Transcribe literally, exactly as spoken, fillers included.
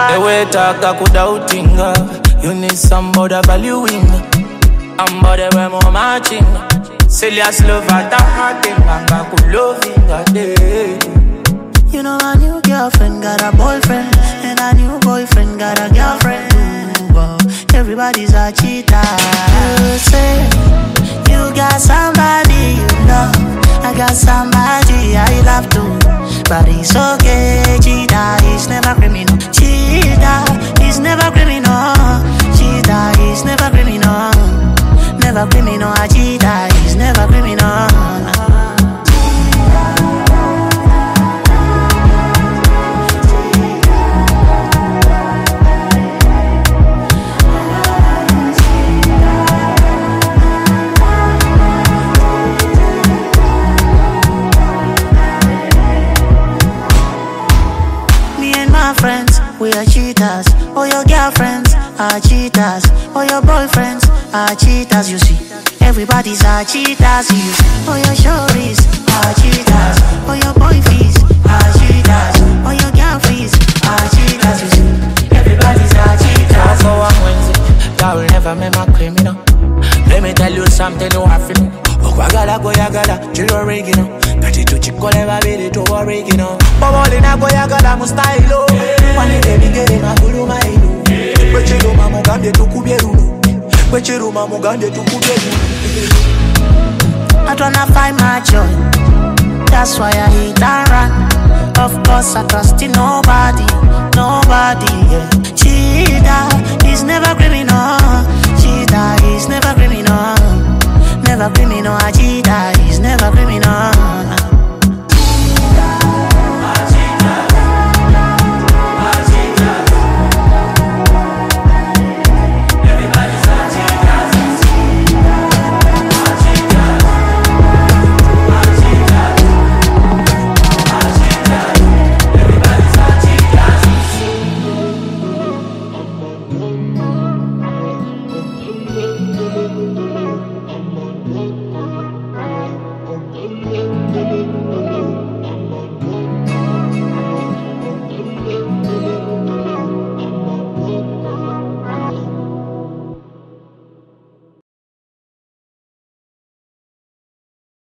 The way talk I could doubting her. You need somebody valuing. I'm body when more matching. Serious love at the heart, and I could loving her day. You know a new girlfriend got a boyfriend, and a new boyfriend got a girlfriend. Ooh, wow. Everybody's a cheater. You say you got somebody you love, I got somebody I love too. But it's okay, cheater is never criminal. Cheater is never criminal. Cheater is never criminal. Never criminal. A cheater is never criminal. Friends, we are cheaters. All your girlfriends are cheaters. All your boyfriends are cheaters. You see, everybody's a cheaters. You see, all your shorties are cheaters. All your boyfriends are cheaters. All your girlfriends are cheaters. You see, everybody's a cheaters. So I'm Wednesday, that will never make my criminal. Let me tell you something you have to know. Okwagala goyagala, chiro regino. Peti tu chikole babiri tu warigino. Boboli na goyagala mustailo. Wani baby gere magulu mailu. Kwechiro mamugande tu kubyeruno. Kwechiro mamugande tu kubyeruno. I tryna find my joy. That's why I hit and run. Of course I trust in nobody, nobody. Yeah. Cheater is never criminal. Cheater is never criminal. Never criminal. A cheater is never criminal.